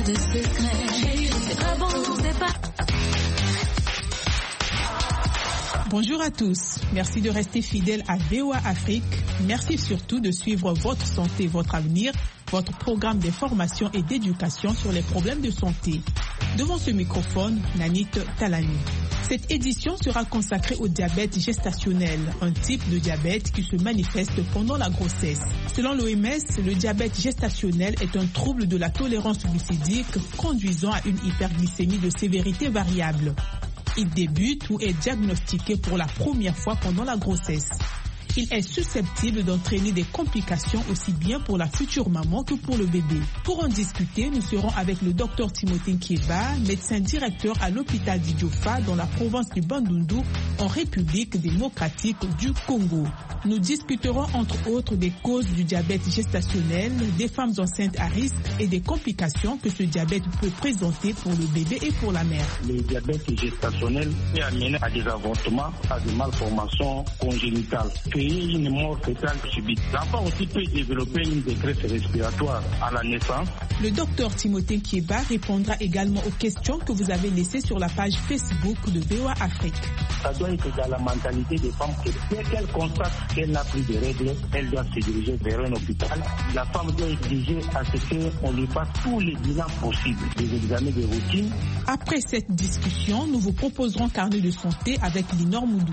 de secret. C'est pas bon, c'est pas... Bonjour à tous, merci de rester fidèles à VOA Afrique. Merci surtout de suivre votre santé, votre avenir, votre programme d'information et d'éducation sur les problèmes de santé. Devant ce microphone, Nanit Talani. Cette édition sera consacrée au diabète gestationnel, un type de diabète qui se manifeste pendant la grossesse. Selon l'OMS, le diabète gestationnel est un trouble de la tolérance glucidique conduisant à une hyperglycémie de sévérité variable. Il débute ou est diagnostiqué pour la première fois pendant la grossesse. Il est susceptible d'entraîner des complications aussi bien pour la future maman que pour le bébé. Pour en discuter, nous serons avec le Dr Timothée Nkieba, médecin directeur à l'hôpital d'Idiofa dans la province du Bandundu, en République démocratique du Congo. Nous discuterons entre autres des causes du diabète gestationnel, des femmes enceintes à risque et des complications que ce diabète peut présenter pour le bébé et pour la mère. Le diabète gestationnel peut amener à des avortements, à des malformations congénitales. Une mort fœtale subite. L'enfant aussi peut développer une détresse respiratoire à la naissance. Le docteur Timothée Nkieba répondra également aux questions que vous avez laissées sur la page Facebook de VOA Afrique. Ça doit être dans la mentalité des femmes que dès qu'elle constate qu'elle n'a plus de règles, elle doit se diriger vers un hôpital. La femme doit exiger à ce qu'on lui fasse tous les bilans possibles, des examens de routine. Après cette discussion, nous vous proposerons Carnet de santé avec Linor Moudou.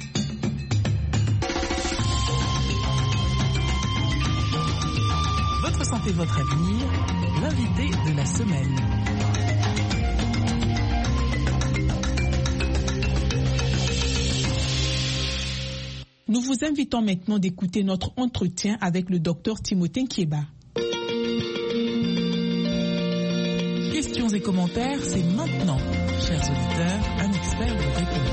Votre santé, votre avenir, l'invité de la semaine. Nous vous invitons maintenant d'écouter notre entretien avec le docteur Timothée Nkieba. Questions et commentaires, c'est maintenant. Chers auditeurs, un expert vous répond.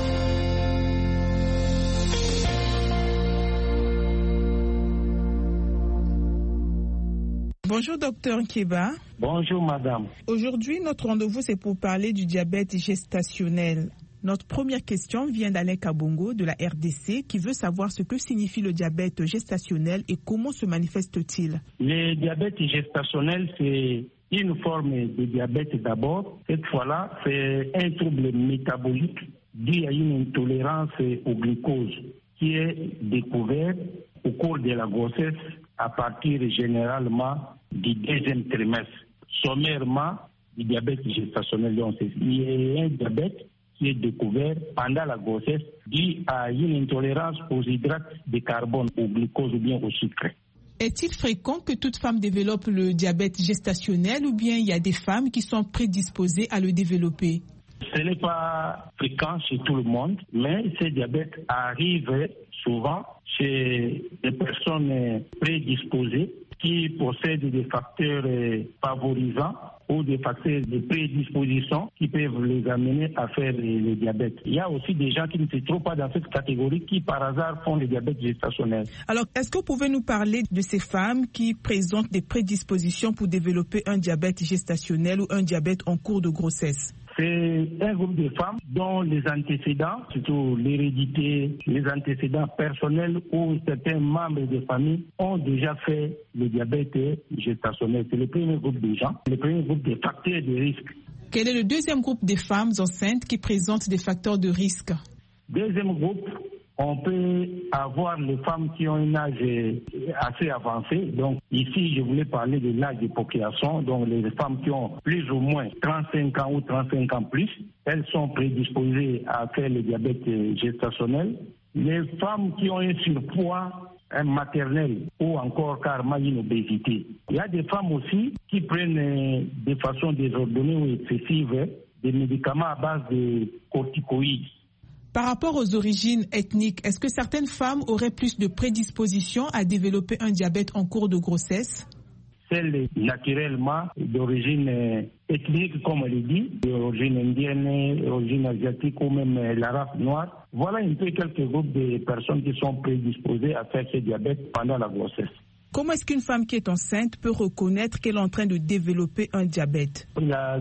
Bonjour docteur Nkieba. Bonjour madame. Aujourd'hui, notre rendez-vous c'est pour parler du diabète gestationnel. Notre première question vient d'Alain Kabongo de la RDC qui veut savoir ce que signifie le diabète gestationnel et comment se manifeste-t-il. Le diabète gestationnel, c'est une forme de diabète d'abord. Cette fois-là, c'est un trouble métabolique dû à une intolérance au glucose qui est découvert au cours de la grossesse à partir généralement du deuxième trimestre. Sommairement, du diabète gestationnel, il y a un diabète qui est découvert pendant la grossesse dû à une intolérance aux hydrates de carbone, au glucose ou bien au sucre. Est-il fréquent que toute femme développe le diabète gestationnel ou bien il y a des femmes qui sont prédisposées à le développer? Ce n'est pas fréquent chez tout le monde, mais ce diabète arrive souvent chez des personnes prédisposées qui possèdent des facteurs favorisants ou des facteurs de prédisposition qui peuvent les amener à faire le diabète. Il y a aussi des gens qui ne se trouvent pas dans cette catégorie qui par hasard font le diabète gestationnel. Alors, est-ce que vous pouvez nous parler de ces femmes qui présentent des prédispositions pour développer un diabète gestationnel ou un diabète en cours de grossesse? C'est un groupe de femmes dont les antécédents, surtout l'hérédité, les antécédents personnels ou certains membres de famille ont déjà fait le diabète gestationnel. C'est le premier groupe de gens, le premier groupe de facteurs de risque. Quel est le deuxième groupe de femmes enceintes qui présentent des facteurs de risque? Deuxième groupe, on peut avoir les femmes qui ont un âge assez avancé. Donc ici, je voulais parler de l'âge de procréation. Donc les femmes qui ont plus ou moins 35 ans ou 35 ans plus, elles sont prédisposées à faire le diabète gestationnel. Les femmes qui ont un surpoids maternel ou encore carrément une obésité. Il y a des femmes aussi qui prennent de façon désordonnée ou excessive des médicaments à base de corticoïdes. Par rapport aux origines ethniques, est-ce que certaines femmes auraient plus de prédisposition à développer un diabète en cours de grossesse? Celles naturellement d'origine ethnique, comme on le dit, d'origine indienne, d'origine asiatique ou même la race noire. Voilà un peu quelques groupes de personnes qui sont prédisposées à faire ce diabète pendant la grossesse. Comment est-ce qu'une femme qui est enceinte peut reconnaître qu'elle est en train de développer un diabète? La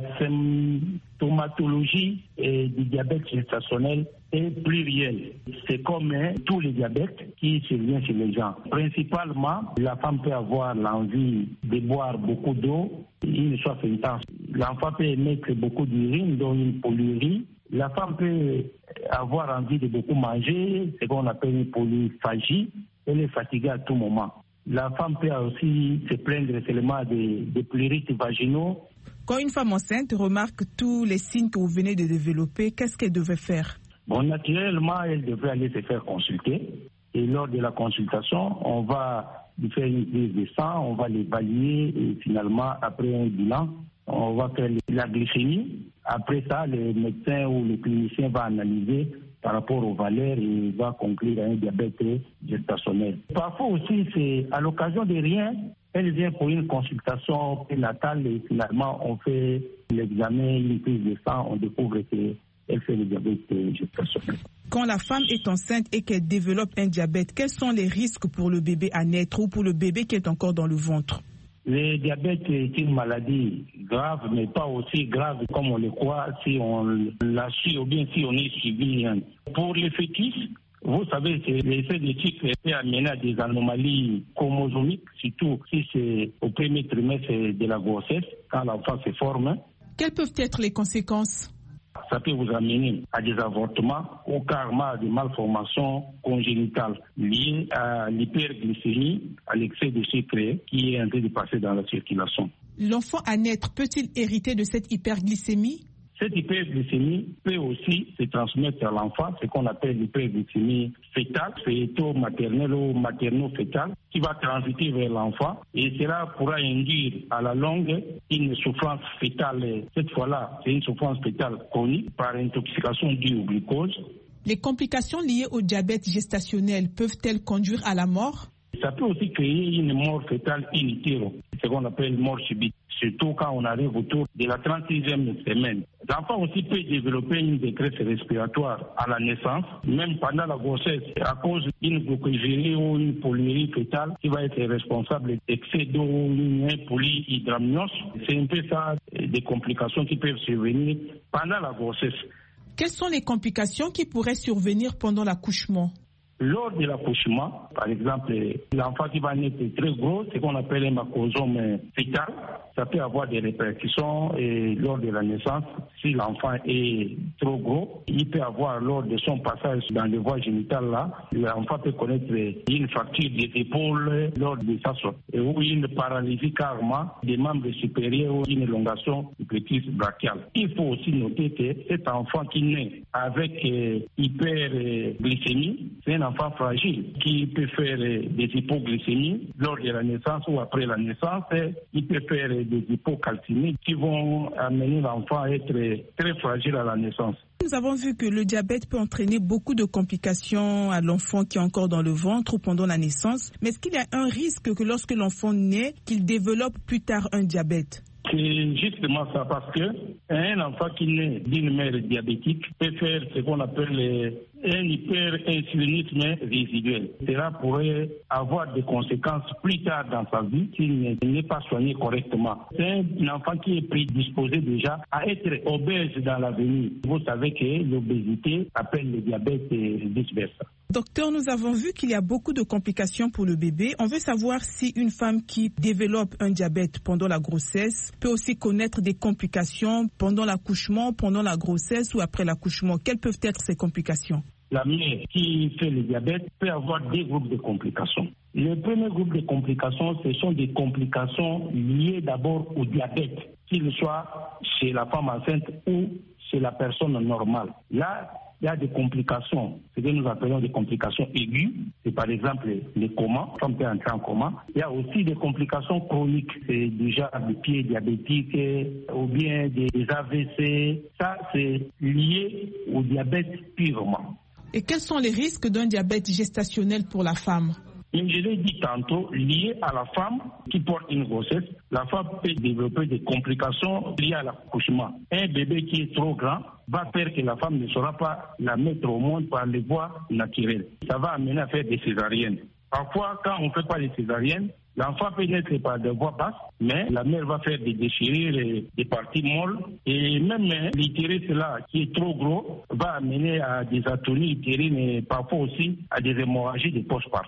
symptomatologie du diabète gestationnel est plurielle. C'est comme tous les diabètes qui surviennent chez les gens. Principalement, la femme peut avoir l'envie de boire beaucoup d'eau, une soif intense. l'enfant peut émettre beaucoup d'urine, donc une polyurie. La femme peut avoir envie de beaucoup manger, ce qu'on appelle une polyphagie. Elle est fatiguée à tout moment. La femme peut aussi se plaindre seulement des pleurites vaginaux. Quand une femme enceinte remarque tous les signes que vous venez de développer, qu'est-ce qu'elle devait faire? Bon, naturellement, elle devrait aller se faire consulter. Et lors de la consultation, on va lui faire une prise de sang, on va l'évaluer et finalement, après un bilan, on va faire la glycémie. Après ça, le médecin ou le clinicien va analyser par rapport aux valeurs et va conclure à un diabète gestationnel. Parfois aussi, c'est à l'occasion de rien, elle vient pour une consultation prénatale et finalement, on fait l'examen, une prise de sang, on découvre qu'elle fait le diabète gestationnel. Quand la femme est enceinte et qu'elle développe un diabète, quels sont les risques pour le bébé à naître ou pour le bébé qui est encore dans le ventre? Le diabète est une maladie grave, mais pas aussi grave comme on le croit si on la suit ou bien si on est suivi. Pour les fœtus, vous savez, l'effet de cycle peut amener à des anomalies chromosomiques, surtout si c'est au premier trimestre de la grossesse, quand l'enfant se forme. Quelles peuvent être les conséquences? Ça peut vous amener à des avortements ou carrément à des malformations congénitales liées à l'hyperglycémie, à l'excès de sucre qui est en train de passer dans la circulation. L'enfant à naître peut-il hériter de cette hyperglycémie? Cette hyperglycémie peut aussi se transmettre à l'enfant, ce qu'on appelle l'hyperglycémie fétale, fœto-maternelle ou materno-fétale, qui va transiter vers l'enfant et cela pourra induire à la longue une souffrance fétale. Cette fois-là, c'est une souffrance fétale chronique par intoxication due au glucose. Les complications liées au diabète gestationnel peuvent-elles conduire à la mort? Ça peut aussi créer une mort fétale in utero, ce qu'on appelle mort subite, surtout quand on arrive autour de la 36e semaine. L'enfant aussi peut développer une détresse respiratoire à la naissance, même pendant la grossesse, à cause d'une glucogénie ou une polyurie fétale qui va être responsable d'excès d'eau ou une polyhydramnios. C'est un peu ça, des complications qui peuvent survenir pendant la grossesse. Quelles sont les complications qui pourraient survenir pendant l'accouchement? Lors de l'accouchement, par exemple, l'enfant qui va naître très gros, ce qu'on appelle un macrosome fœtal, ça peut avoir des répercussions et lors de la naissance. Si l'enfant est trop gros, il peut avoir lors de son passage dans les voies génitales là, l'enfant peut connaître une fracture des épaules lors de sa sortie ou une paralysie carrément des membres supérieurs ou une élongation du plexus brachial. Il faut aussi noter que cet enfant qui naît avec hyperglycémie, c'est un enfant fragile qui peut faire des hypoglycémies lors de la naissance ou après la naissance. Il peut faire des hypocalcémies qui vont amener l'enfant à être très fragile à la naissance. Nous avons vu que le diabète peut entraîner beaucoup de complications à l'enfant qui est encore dans le ventre ou pendant la naissance. Mais est-ce qu'il y a un risque que lorsque l'enfant naît, qu'il développe plus tard un diabète? C'est justement ça, parce que un enfant qui naît d'une mère diabétique peut faire ce qu'on appelle un hyperinsulinisme résiduel. Cela pourrait avoir des conséquences plus tard dans sa vie s'il n'est pas soigné correctement. C'est un enfant qui est prédisposé déjà à être obèse dans l'avenir. Vous savez que l'obésité appelle le diabète et vice-versa. Docteur, nous avons vu qu'il y a beaucoup de complications pour le bébé. On veut savoir si une femme qui développe un diabète pendant la grossesse peut aussi connaître des complications pendant l'accouchement, pendant la grossesse ou après l'accouchement. Quelles peuvent être ces complications? La mère qui fait le diabète peut avoir deux groupes de complications. Le premier groupe de complications, ce sont des complications liées d'abord au diabète, qu'il soit chez la femme enceinte ou chez la personne normale. Là, il y a des complications, ce que nous appelons des complications aiguës. C'est par exemple le coma, la femme peut entrer en coma. Il y a aussi des complications chroniques, c'est déjà des pieds diabétiques ou bien des AVC. Ça, c'est lié au diabète purement. Et quels sont les risques d'un diabète gestationnel pour la femme? Je l'ai dit tantôt, lié à la femme qui porte une grossesse, la femme peut développer des complications liées à l'accouchement. Un bébé qui est trop grand va faire que la femme ne saura pas la mettre au monde par les voies naturelles. Ça va amener à faire des césariennes. Parfois, quand on ne fait pas les césariennes, l'enfant peut naître par des voies basses, mais la mère va faire des déchirures, des parties molles. Et même l'utérus là, qui est trop gros, va amener à des atonies utérines et parfois aussi à des hémorragies de poche-partout.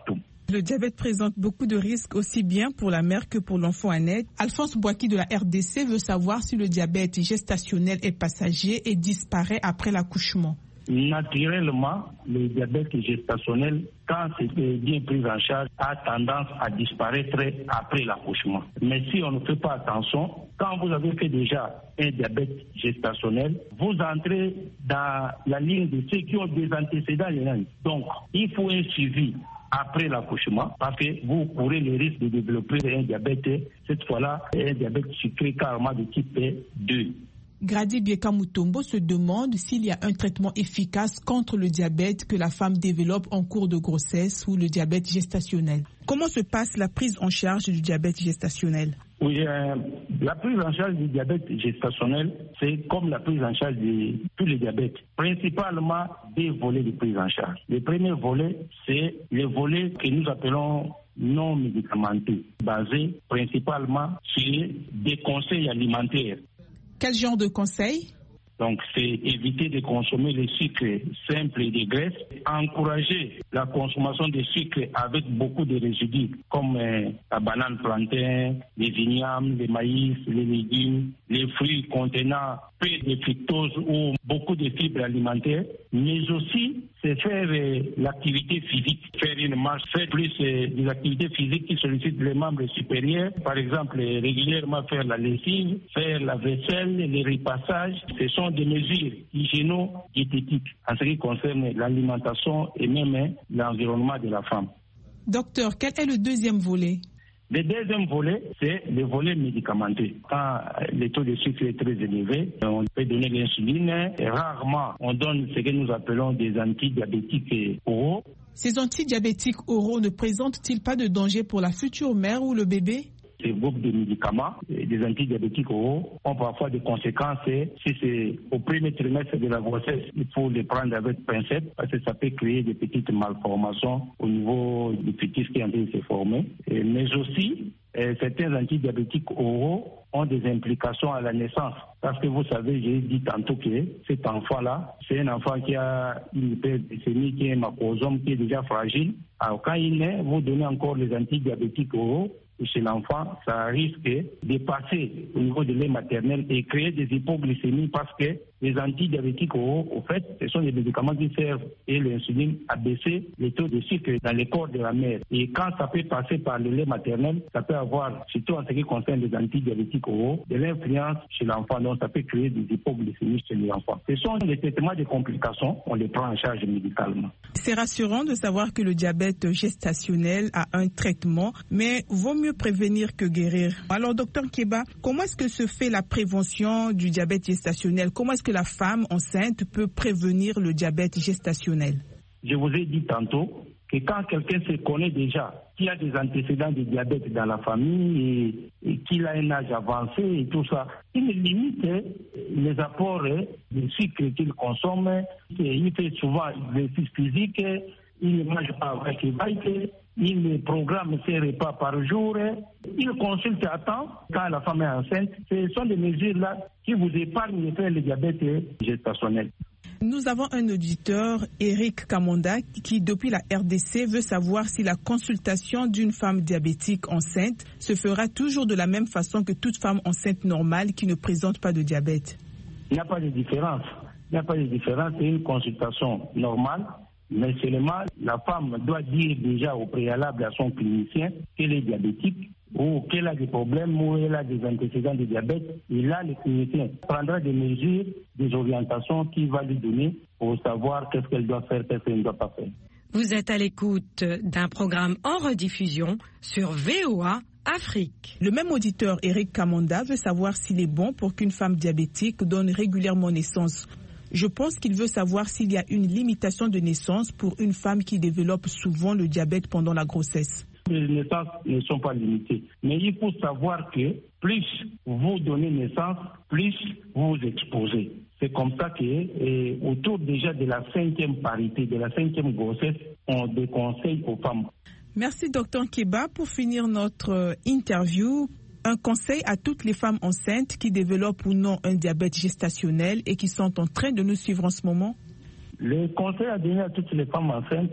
Le diabète présente beaucoup de risques aussi bien pour la mère que pour l'enfant à naître. Alphonse Boaki de la RDC veut savoir si le diabète gestationnel est passager et disparaît après l'accouchement. Naturellement, le diabète gestationnel, quand c'est bien pris en charge, a tendance à disparaître après l'accouchement. Mais si on ne fait pas attention, quand vous avez fait déjà un diabète gestationnel, vous entrez dans la ligne de ceux qui ont des antécédents. Donc, il faut un suivi après l'accouchement, parce que vous courez le risque de développer un diabète, cette fois-là, un diabète sucré carrément de type 2. Grady Bieka Mutombo se demande s'il y a un traitement efficace contre le diabète que la femme développe en cours de grossesse ou le diabète gestationnel. Comment se passe la prise en charge du diabète gestationnel? Oui, la prise en charge du diabète gestationnel, c'est comme la prise en charge de tous les diabètes. Principalement des volets de prise en charge. Le premier volet, c'est le volet que nous appelons non médicamenteux, basé principalement sur des conseils alimentaires. Quel genre de conseils? Donc, c'est éviter de consommer les sucres simples et des graisses, encourager la consommation de sucres avec beaucoup de résidus, comme la banane plantain, les vignames, les maïs, les légumes, les fruits contenant peu de fructose ou beaucoup de fibres alimentaires, mais aussi c'est faire l'activité physique, faire une marche, faire plus des activités physiques qui sollicitent les membres supérieurs, par exemple régulièrement faire la lessive, faire la vaisselle, les repassages. Ce sont des mesures hygiéno-diététiques en ce qui concerne l'alimentation et même l'environnement de la femme. Docteur, quel est le deuxième volet? Le deuxième volet, c'est le volet médicamenteux. Quand le taux de sucre est très élevé, on peut donner l'insuline. Rarement, on donne ce que nous appelons des antidiabétiques oraux. Ces antidiabétiques oraux ne présentent-ils pas de danger pour la future mère ou le bébé? Ces groupes de médicaments, des antidiabétiques oraux, ont parfois des conséquences. Si c'est au premier trimestre de la grossesse, il faut les prendre avec pincette parce que ça peut créer des petites malformations au niveau du fœtus qui est en train de se former. Mais aussi, certains antidiabétiques oraux ont des implications à la naissance. Parce que vous savez, j'ai dit tantôt que cet enfant-là, c'est un enfant qui a une hyperglycémie, qui est un macrosome, qui est déjà fragile. Alors quand il naît, vous donnez encore les antidiabétiques oraux. Chez l'enfant, ça risque de passer au niveau de lait maternel et créer des hypoglycémies parce que les antidiabétiques oraux, au fait, ce sont des médicaments qui servent et l'insuline à baisser les taux de sucre dans le corps de la mère. Et quand ça peut passer par le lait maternel, ça peut avoir, surtout en ce qui concerne les antidiabétiques oraux, de l'influence chez l'enfant. Donc ça peut créer des hypoglycémies chez l'enfant. Ce sont des traitements de complications, on les prend en charge médicalement. C'est rassurant de savoir que le diabète gestationnel a un traitement, mais vaut mieux prévenir que guérir. Alors, docteur Keba, comment est-ce que se fait la prévention du diabète gestationnel? Comment est-ce que la femme enceinte peut prévenir le diabète gestationnel? Je vous ai dit tantôt que quand quelqu'un se connaît déjà, qu'il a des antécédents de diabète dans la famille et qu'il a un âge avancé et tout ça, il limite les apports de sucre qu'il consomme, il fait souvent l'exercice physique, il ne mange pas avec les bikes, il programme ses repas par jour, il consulte à temps quand la femme est enceinte. Ce sont des mesures-là qui vous épargnent de faire le diabète gestationnel. Nous avons un auditeur, Eric Kamonda, qui depuis la RDC veut savoir si la consultation d'une femme diabétique enceinte se fera toujours de la même façon que toute femme enceinte normale qui ne présente pas de diabète. Il n'y a pas de différence. Il n'y a pas de différence. C'est une consultation normale. Mais seulement, la femme doit dire déjà au préalable à son clinicien qu'elle est diabétique ou qu'elle a des problèmes ou elle a des antécédents de diabète. Et là, le clinicien prendra des mesures, des orientations qu'il va lui donner pour savoir qu'est-ce qu'elle doit faire, qu'est-ce qu'elle ne doit pas faire. Vous êtes à l'écoute d'un programme en rediffusion sur VOA Afrique. Le même auditeur, Eric Kamonda, veut savoir s'il est bon pour qu'une femme diabétique donne régulièrement naissance. Je pense qu'il veut savoir s'il y a une limitation de naissance pour une femme qui développe souvent le diabète pendant la grossesse. Les naissances ne sont pas limitées. Mais il faut savoir que plus vous donnez naissance, plus vous vous exposez. C'est comme ça que, autour déjà de la 5e parité, de la 5e grossesse, on déconseille aux femmes. Merci, Dr Keba. Pour finir notre interview, un conseil à toutes les femmes enceintes qui développent ou non un diabète gestationnel et qui sont en train de nous suivre en ce moment? Le conseil à donner à toutes les femmes enceintes,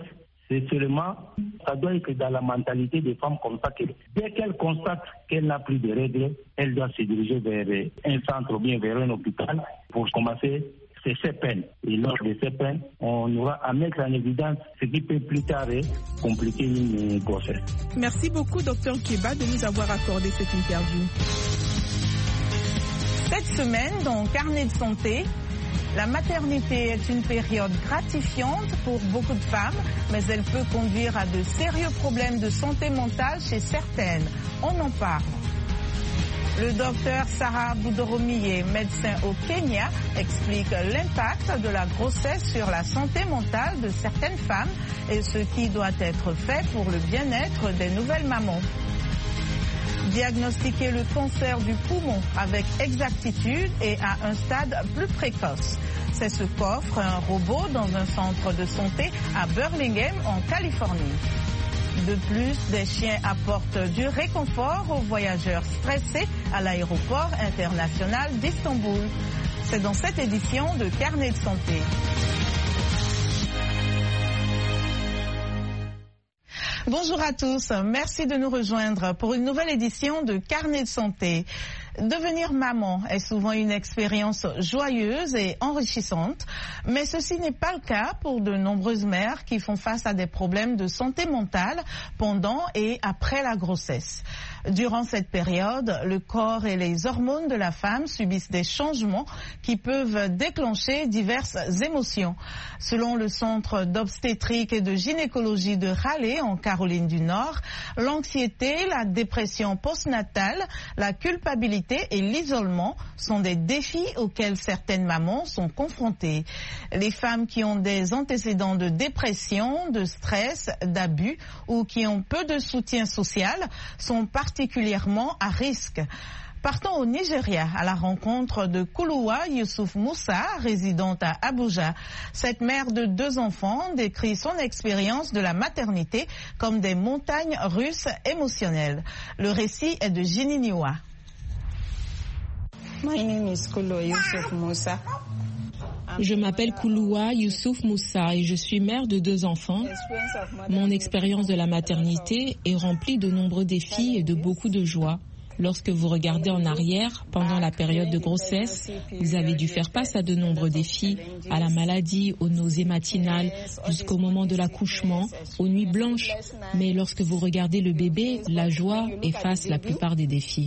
C'est seulement, ça doit être dans la mentalité des femmes comme ça que dès qu'elle constate qu'elle n'a plus de règles, elle doit se diriger vers un centre ou bien vers un hôpital pour commencer ces peines. Et lors de ces peines, on aura à mettre en évidence ce qui peut plus tard compliquer une grossesse. Merci beaucoup, Dr Keba, de nous avoir accordé cette interview. Cette semaine, dans Carnet de santé, la maternité est une période gratifiante pour beaucoup de femmes, mais elle peut conduire à de sérieux problèmes de santé mentale chez certaines. On en parle. Le docteur Sarah Boudoromiye, médecin au Kenya, explique l'impact de la grossesse sur la santé mentale de certaines femmes et ce qui doit être fait pour le bien-être des nouvelles mamans. Diagnostiquer le cancer du poumon avec exactitude et à un stade plus précoce. C'est ce qu'offre un robot dans un centre de santé à Burlingame, en Californie. De plus, des chiens apportent du réconfort aux voyageurs stressés à l'aéroport international d'Istanbul. C'est dans cette édition de Carnet de santé. Bonjour à tous, merci de nous rejoindre pour une nouvelle édition de Carnet de santé. Devenir maman est souvent une expérience joyeuse et enrichissante, mais ceci n'est pas le cas pour de nombreuses mères qui font face à des problèmes de santé mentale pendant et après la grossesse. Durant cette période, le corps et les hormones de la femme subissent des changements qui peuvent déclencher diverses émotions. Selon le Centre d'obstétrique et de gynécologie de Raleigh, en Caroline du Nord, l'anxiété, la dépression postnatale, la culpabilité et l'isolement sont des défis auxquels certaines mamans sont confrontées. Les femmes qui ont des antécédents de dépression, de stress, d'abus ou qui ont peu de soutien social sont particulièrement à risque. Partons au Nigeria à la rencontre de Kuluwa Youssouf Moussa, résidente à Abuja. Cette mère de 2 enfants décrit son expérience de la maternité comme des montagnes russes émotionnelles. Le récit est de Ginny Niwa. Je m'appelle Kuluwa Youssouf Moussa et je suis mère de 2 enfants. Mon expérience de la maternité est remplie de nombreux défis et de beaucoup de joie. Lorsque vous regardez en arrière, pendant la période de grossesse, vous avez dû faire face à de nombreux défis, à la maladie, aux nausées matinales, jusqu'au moment de l'accouchement, aux nuits blanches. Mais lorsque vous regardez le bébé, la joie efface la plupart des défis.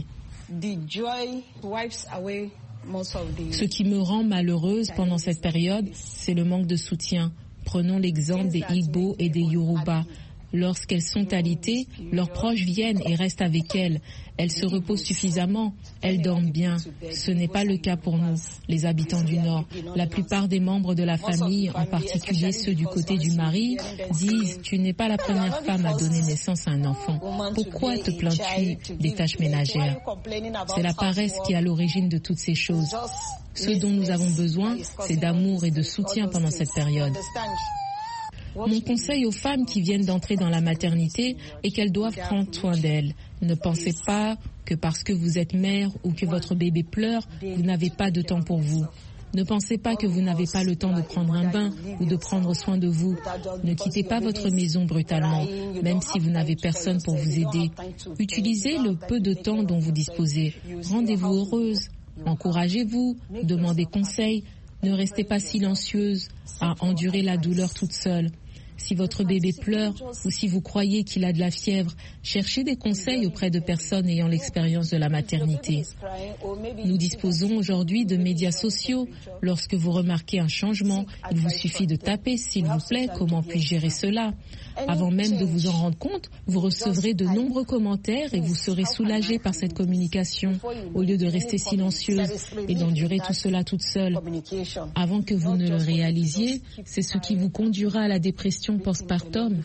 Ce qui me rend malheureuse pendant cette période, c'est le manque de soutien. Prenons l'exemple des Igbo et des Yoruba. Lorsqu'elles sont alitées, leurs proches viennent et restent avec elles. Elles se reposent suffisamment, elles dorment bien. Ce n'est pas le cas pour nous, les habitants du Nord. La plupart des membres de la famille, en particulier ceux du côté du mari, disent « Tu n'es pas la première femme à donner naissance à un enfant. Pourquoi te plains-tu des tâches ménagères ?» C'est la paresse qui est à l'origine de toutes ces choses. Ce dont nous avons besoin, c'est d'amour et de soutien pendant cette période. Mon conseil aux femmes qui viennent d'entrer dans la maternité est qu'elles doivent prendre soin d'elles. Ne pensez pas que parce que vous êtes mère ou que votre bébé pleure, vous n'avez pas de temps pour vous. Ne pensez pas que vous n'avez pas le temps de prendre un bain ou de prendre soin de vous. Ne quittez pas votre maison brutalement, même si vous n'avez personne pour vous aider. Utilisez le peu de temps dont vous disposez. Rendez-vous heureuse. Encouragez-vous. Demandez conseil. Ne restez pas silencieuse à endurer la douleur toute seule. Si votre bébé pleure ou si vous croyez qu'il a de la fièvre, cherchez des conseils auprès de personnes ayant l'expérience de la maternité. Nous disposons aujourd'hui de médias sociaux. Lorsque vous remarquez un changement, il vous suffit de taper « S'il vous plaît, comment puis-je gérer cela ?» Avant même de vous en rendre compte, vous recevrez de nombreux commentaires et vous serez soulagé par cette communication, au lieu de rester silencieuse et d'endurer tout cela toute seule. Avant que vous ne le réalisiez, c'est ce qui vous conduira à la dépression postpartum.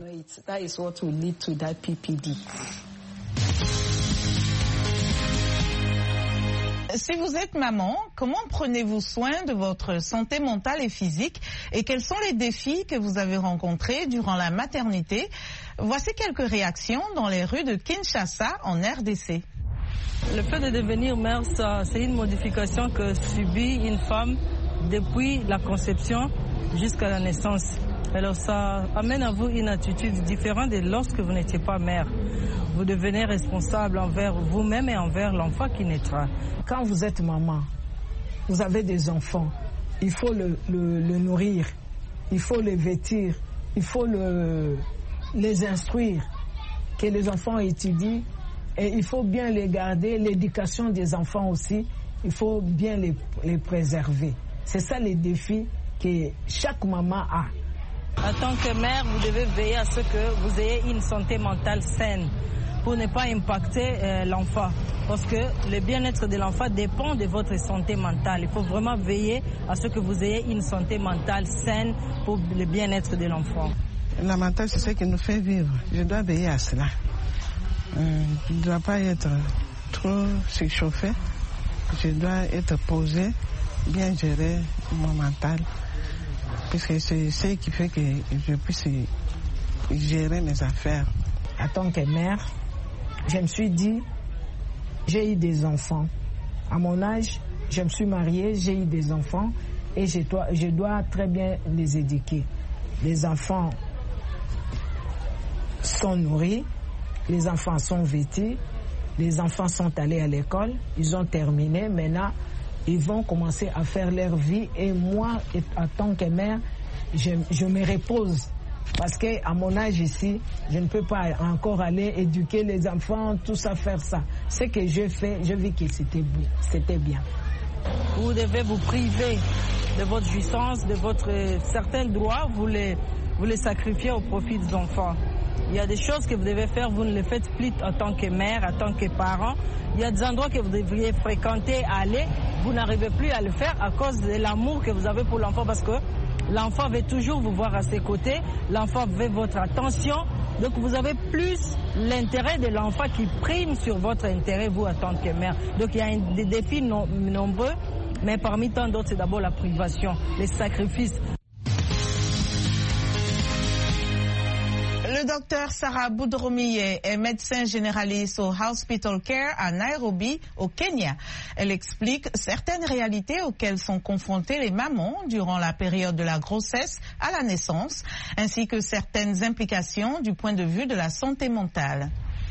Si vous êtes maman, comment prenez-vous soin de votre santé mentale et physique et quels sont les défis que vous avez rencontrés durant la maternité? Voici quelques réactions dans les rues de Kinshasa en RDC. Le fait de devenir mère, c'est une modification que subit une femme depuis la conception jusqu'à la naissance. Alors ça amène à vous une attitude différente de lorsque vous n'étiez pas mère. Vous devenez responsable envers vous-même et envers l'enfant qui naîtra. Quand vous êtes maman, vous avez des enfants, il faut le nourrir, il faut les vêtir, il faut les instruire, que les enfants étudient, et il faut bien les garder. L'éducation des enfants aussi, il faut bien les préserver. C'est ça les défis que chaque maman a. En tant que mère, vous devez veiller à ce que vous ayez une santé mentale saine pour ne pas impacter l'enfant. Parce que le bien-être de l'enfant dépend de votre santé mentale. Il faut vraiment veiller à ce que vous ayez une santé mentale saine pour le bien-être de l'enfant. La mentale, c'est ce qui nous fait vivre. Je dois veiller à cela. Je ne dois pas être trop surchauffé. Je dois être posé, bien gérer mon mental. Parce que c'est ce qui fait que je puisse gérer mes affaires. En tant que mère, je me suis dit, j'ai eu des enfants. À mon âge, je me suis mariée, j'ai eu des enfants et je dois très bien les éduquer. Les enfants sont nourris, les enfants sont vêtus, les enfants sont allés à l'école, ils ont terminé. Maintenant, ils vont commencer à faire leur vie et moi, en tant que mère, je me repose. Parce qu'à mon âge ici, je ne peux pas encore aller éduquer les enfants, tout ça, faire ça. Ce que je fais, je vis que c'était bien. Vous devez vous priver de votre jouissance, de votre certains droits, vous les sacrifiez au profit des enfants. Il y a des choses que vous devez faire, vous ne les faites plus en tant que mère, en tant que parent. Il y a des endroits que vous devriez fréquenter, aller, vous n'arrivez plus à le faire à cause de l'amour que vous avez pour l'enfant, parce que l'enfant veut toujours vous voir à ses côtés, l'enfant veut votre attention, donc vous avez plus l'intérêt de l'enfant qui prime sur votre intérêt, vous, en tant que mère. Donc il y a des défis nombreux, mais parmi tant d'autres, c'est d'abord la privation, les sacrifices. Le docteur Sarah Boudromiye est médecin généraliste au Hospital Care à Nairobi, au Kenya. Elle explique certaines réalités auxquelles sont confrontées les mamans durant la période de la grossesse à la naissance, ainsi que certaines implications du point de vue de la santé mentale.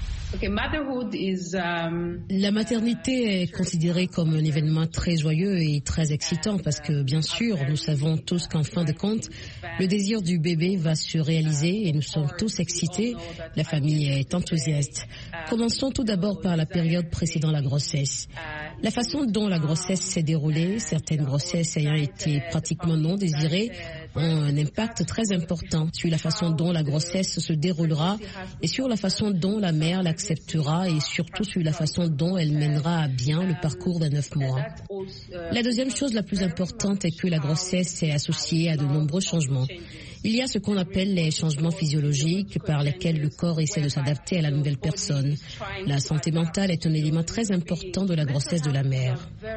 La maternité est considérée comme un événement très joyeux et très excitant parce que, bien sûr, nous savons tous qu'en fin de compte, le désir du bébé va se réaliser et nous sommes tous excités. La famille est enthousiaste. Commençons tout d'abord par la période précédant la grossesse. La façon dont la grossesse s'est déroulée, certaines grossesses ayant été pratiquement non désirées, ont un impact très important sur la façon dont la grossesse se déroulera et sur la façon dont la mère l'acceptera et surtout sur la façon dont elle mènera à bien le parcours de 9 mois. La deuxième chose la plus importante est que la grossesse est associée à de nombreux changements. Il y a ce qu'on appelle les changements physiologiques par lesquels le corps essaie de s'adapter à la nouvelle personne. La santé mentale est un élément très important de la grossesse de la mère.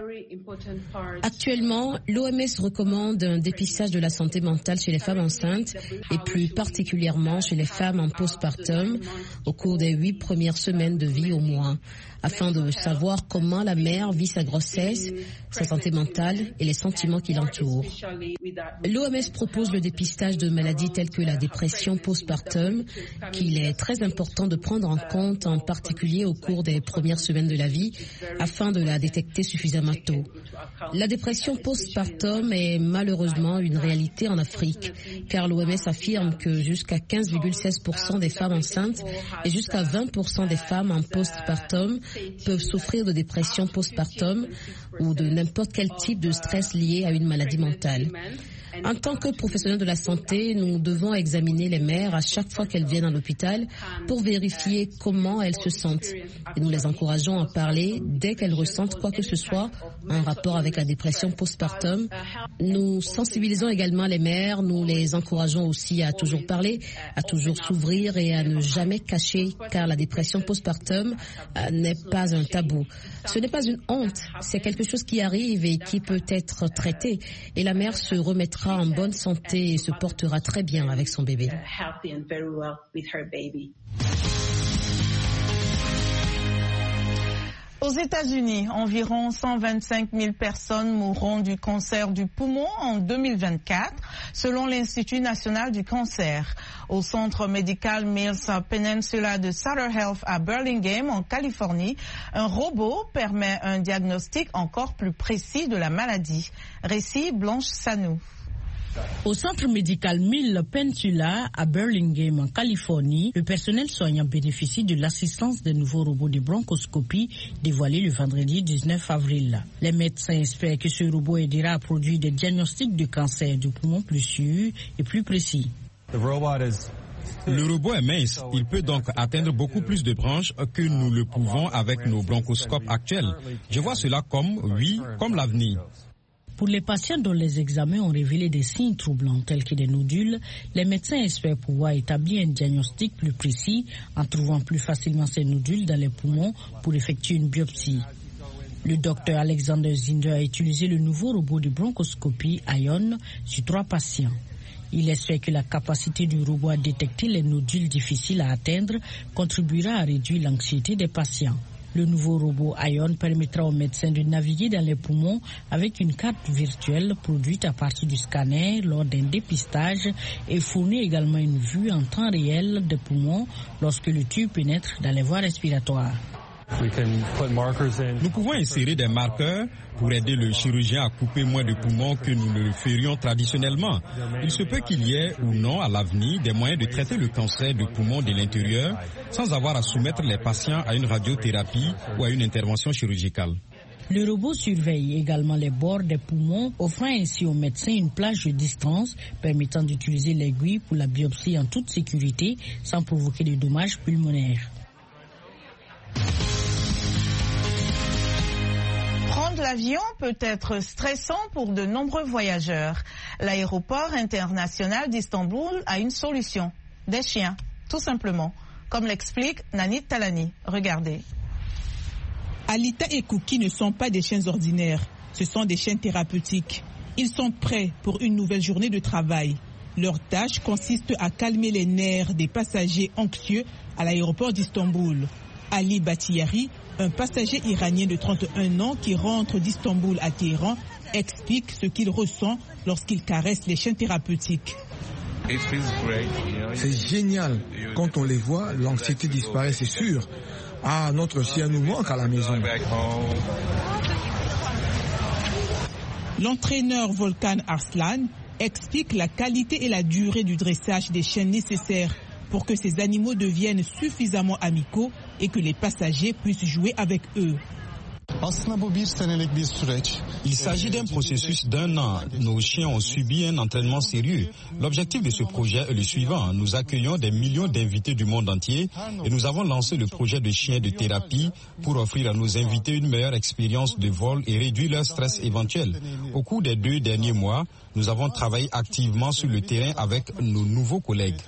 Actuellement, l'OMS recommande un dépistage de la santé mentale chez les femmes enceintes et plus particulièrement chez les femmes en postpartum au cours des 8 premières semaines de vie au moins, afin de savoir comment la mère vit sa grossesse, sa santé mentale et les sentiments qui l'entourent. L'OMS propose le dépistage de maladies telles que la dépression postpartum, qu'il est très important de prendre en compte, en particulier au cours des premières semaines de la vie, afin de la détecter suffisamment tôt. La dépression postpartum est malheureusement une réalité en Afrique, car l'OMS affirme que jusqu'à 15,16% des femmes enceintes et jusqu'à 20% des femmes en postpartum peuvent souffrir de dépression postpartum ou de n'importe quel type de stress lié à une maladie mentale. En tant que professionnels de la santé, nous devons examiner les mères à chaque fois qu'elles viennent à l'hôpital pour vérifier comment elles se sentent. Et nous les encourageons à parler dès qu'elles ressentent quoi que ce soit en rapport avec la dépression postpartum. Nous sensibilisons également les mères, nous les encourageons aussi à toujours parler, à toujours s'ouvrir et à ne jamais cacher, car la dépression postpartum n'est pas un tabou. Ce n'est pas une honte, c'est quelque chose qui arrive et qui peut être traité. Et la mère se remettra en bonne santé et se portera très bien avec son bébé. Aux États-Unis, environ 125 000 personnes mourront du cancer du poumon en 2024, selon l'Institut national du cancer. Au centre médical Mills Peninsula de Sutter Health à Burlingame, en Californie, un robot permet un diagnostic encore plus précis de la maladie. Récit Blanche Sanou. Au centre médical Mills Peninsula à Burlingame, en Californie, le personnel soignant bénéficie de l'assistance des nouveaux robots de bronchoscopie dévoilés le vendredi 19 avril. Les médecins espèrent que ce robot aidera à produire des diagnostics de cancer du poumon plus sûrs et plus précis. Le robot est mince, il peut donc atteindre beaucoup plus de branches que nous le pouvons avec nos bronchoscopes actuels. Je vois cela comme l'avenir. Pour les patients dont les examens ont révélé des signes troublants tels que des nodules, les médecins espèrent pouvoir établir un diagnostic plus précis en trouvant plus facilement ces nodules dans les poumons pour effectuer une biopsie. Le docteur Alexander Zinder a utilisé le nouveau robot de bronchoscopie ION sur 3 patients. Il espère que la capacité du robot à détecter les nodules difficiles à atteindre contribuera à réduire l'anxiété des patients. Le nouveau robot ION permettra aux médecins de naviguer dans les poumons avec une carte virtuelle produite à partir du scanner lors d'un dépistage et fournit également une vue en temps réel des poumons lorsque le tube pénètre dans les voies respiratoires. Nous pouvons insérer des marqueurs pour aider le chirurgien à couper moins de poumons que nous ne le ferions traditionnellement. Il se peut qu'il y ait ou non à l'avenir des moyens de traiter le cancer de poumons de l'intérieur sans avoir à soumettre les patients à une radiothérapie ou à une intervention chirurgicale. Le robot surveille également les bords des poumons, offrant ainsi aux médecins une plage de distance permettant d'utiliser l'aiguille pour la biopsie en toute sécurité sans provoquer de dommages pulmonaires. Prendre l'avion peut être stressant pour de nombreux voyageurs. L'aéroport international d'Istanbul a une solution. Des chiens, tout simplement. Comme l'explique Nanit Talani. Regardez. Alita et Cookie ne sont pas des chiens ordinaires. Ce sont des chiens thérapeutiques. Ils sont prêts pour une nouvelle journée de travail. Leur tâche consiste à calmer les nerfs des passagers anxieux à l'aéroport d'Istanbul. Ali Batiyari, un passager iranien de 31 ans qui rentre d'Istanbul à Téhéran, explique ce qu'il ressent lorsqu'il caresse les chiens thérapeutiques. C'est génial. Quand on les voit, l'anxiété disparaît, c'est sûr. Ah, notre chien nous manque à la maison. L'entraîneur Volkan Arslan explique la qualité et la durée du dressage des chiens nécessaires pour que ces animaux deviennent suffisamment amicaux et que les passagers puissent jouer avec eux. Il s'agit d'un processus d'1 an. Nos chiens ont subi un entraînement sérieux. L'objectif de ce projet est le suivant. Nous accueillons des millions d'invités du monde entier et nous avons lancé le projet de chiens de thérapie pour offrir à nos invités une meilleure expérience de vol et réduire leur stress éventuel. Au cours des 2 derniers mois, nous avons travaillé activement sur le terrain avec nos nouveaux collègues.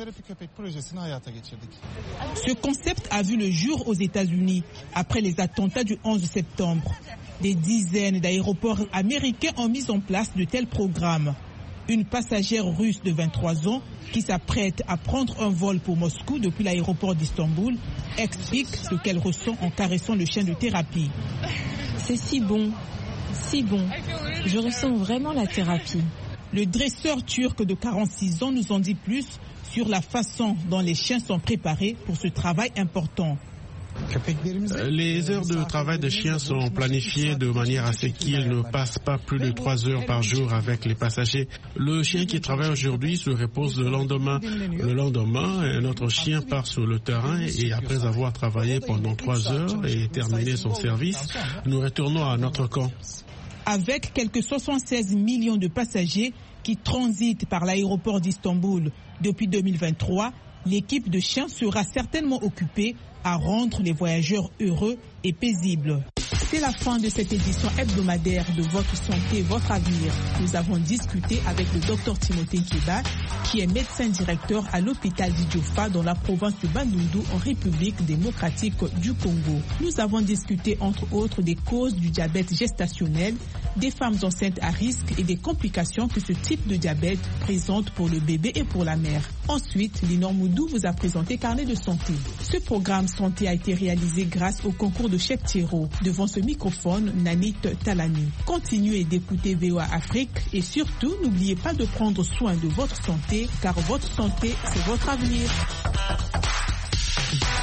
Ce concept a vu le jour aux États-Unis après les attentats du 11 septembre. Des dizaines d'aéroports américains ont mis en place de tels programmes. Une passagère russe de 23 ans qui s'apprête à prendre un vol pour Moscou depuis l'aéroport d'Istanbul explique ce qu'elle ressent en caressant le chien de thérapie. C'est si bon, si bon. Je ressens vraiment la thérapie. Le dresseur turc de 46 ans nous en dit plus sur la façon dont les chiens sont préparés pour ce travail important. Les heures de travail des chiens sont planifiées de manière à ce qu'ils ne passent pas plus de 3 heures par jour avec les passagers. Le chien qui travaille aujourd'hui se repose le lendemain. Le lendemain, un autre chien part sur le terrain et après avoir travaillé pendant 3 heures et terminé son service, nous retournons à notre camp. Avec quelques 76 millions de passagers qui transitent par l'aéroport d'Istanbul depuis 2023, l'équipe de chiens sera certainement occupée à rendre les voyageurs heureux et paisibles. C'est la fin de cette édition hebdomadaire de Votre Santé, Votre Avenir. Nous avons discuté avec le Dr Timothée Kiba, qui est médecin directeur à l'hôpital d'Idiofa dans la province de Bandundu en République démocratique du Congo. Nous avons discuté entre autres des causes du diabète gestationnel, des femmes enceintes à risque et des complications que ce type de diabète présente pour le bébé et pour la mère. Ensuite, Linor Moudou vous a présenté Carnet de santé. Ce programme santé a été réalisé grâce au concours de Chef Thiro. Devant ce microphone, Nanit Talani. Continuez d'écouter VOA Afrique et surtout, n'oubliez pas de prendre soin de votre santé, car votre santé, c'est votre avenir.